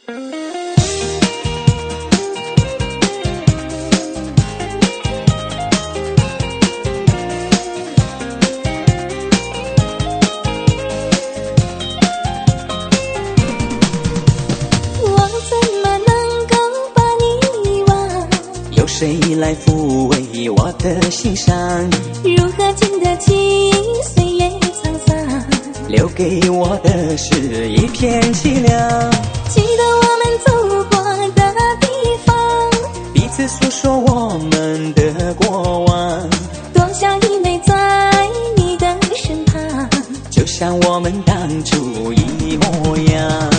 谁来抚慰我的心伤？ 如何经得起岁月沧桑？ 留给我的是一片凄凉。 记得我们走过的地方， 彼此诉说我们的过往， 多想依偎在你的身旁， 就像我们当初一模样。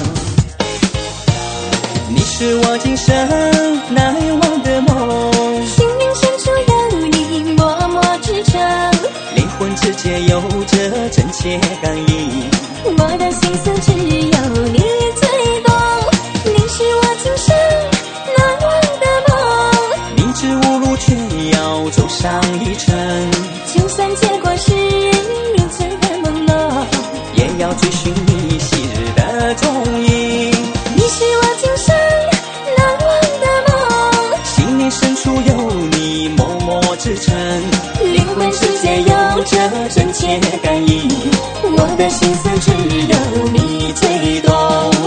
你是我今生难忘的梦， 心灵深处有你默默支撑， 灵魂之间有着真切感应， 我的心思只有你最懂。你是我今生难忘的梦， 明知无路却要走上一程， 就算结果是如此的朦胧， 也要追寻你昔日的踪影。 你是我今生难忘的梦， 心灵深处有你默默支撑， 灵魂之间有着真切感应，我的心思只有你最懂。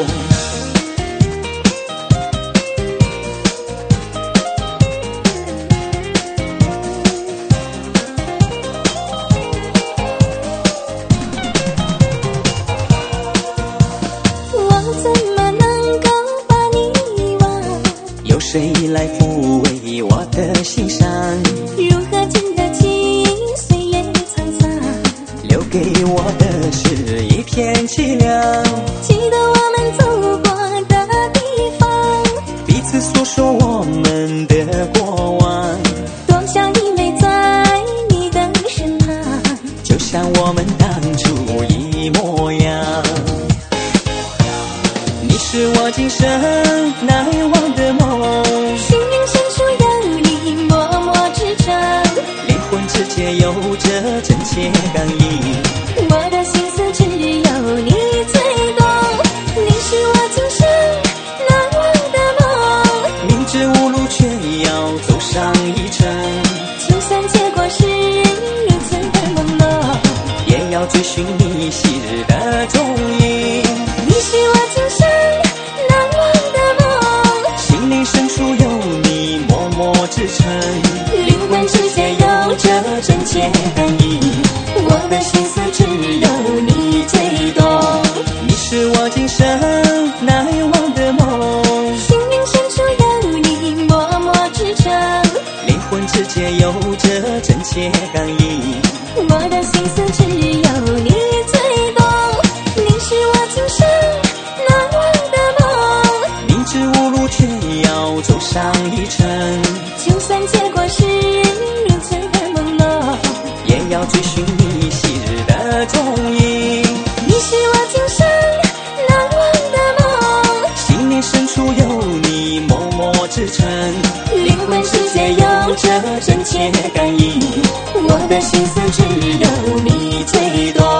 我怎么能够把你遗忘？ 有谁来抚慰我的心伤？ 如何经得起岁月沧桑？ 留给我的是一片凄凉。 记得我们走过的地方， 彼此诉说我们的过往， 多想依偎在你的身旁， 就像我们当初一模样。你是我今生难忘的梦， 心灵深处有你默默支撑， 灵魂之间有着真切感应， 我的心思只有你最懂。你是我今生难忘的梦， 明知无路却要走上一程， 就算结果是如此的朦胧， 也要追寻你昔日的踪影。 你是我今生难忘的梦， 心灵深处有你默默支撑， 灵魂之间有着真切感应，我的心思只有你最懂。 你是我今生难忘的梦， 心灵深处有你默默支撑， 灵魂之间有着真切感应， 我的心思只有你最懂。你是我今生难忘的梦， 明知无路却要走上一程， 就算结果是如此的朦胧， 也要追寻你昔日的踪影。 你是我今生难忘的梦， 心灵深处有你默默支撑， 灵魂之间有着真切感应，我的心思只有你最懂。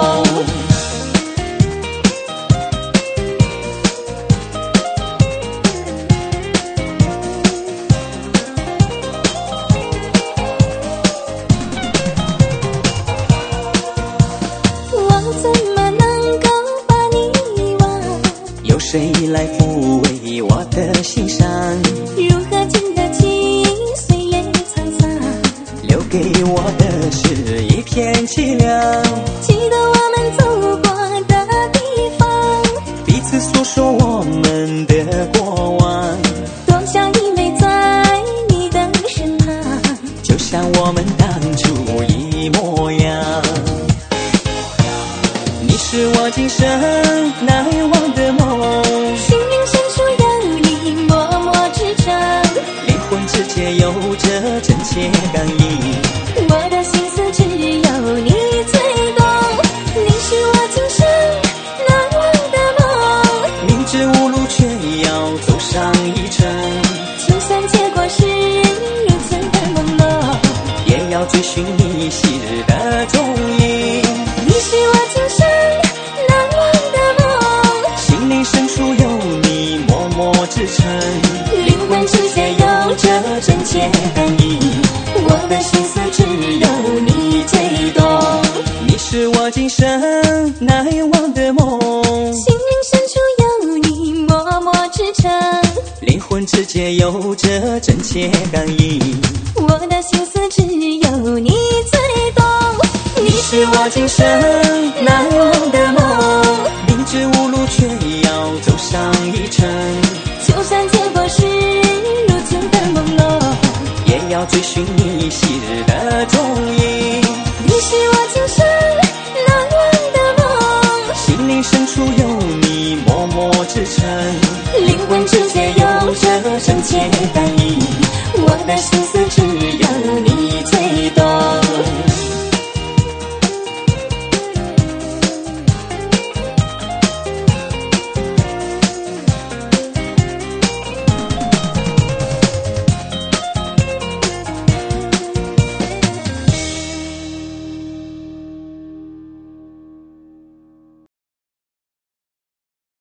我怎么能够把你遗忘？ 有谁来抚慰我的心伤？ 如何经得起岁月沧桑？ 留给我的是一片凄凉。 记得我们走过的地方， 彼此诉说我们的过往， 多想依偎在你的身旁， 就像我们当初一模样。你是我今生难忘的梦， 心灵深处有你默默支撑， 灵魂之间有着真切感应， 我的心思只有你最懂。你是我今生难忘的梦， 明知无路却要走上一程， 就算结果是如此的朦胧， 也要追寻你昔日的踪影。 你是我今生难忘的梦， 心灵深处有你默默魂之间有着真切感应。 我的心思只有你最懂， 你是我今生难忘的梦，明知无路却要走上一程， 就算结果是如今的朦胧， 也要追寻你昔日的踪影。 你是我今生难忘的梦， 心灵深处有你默默支撑， 灵魂之间有着真切感应。我的心思只有你最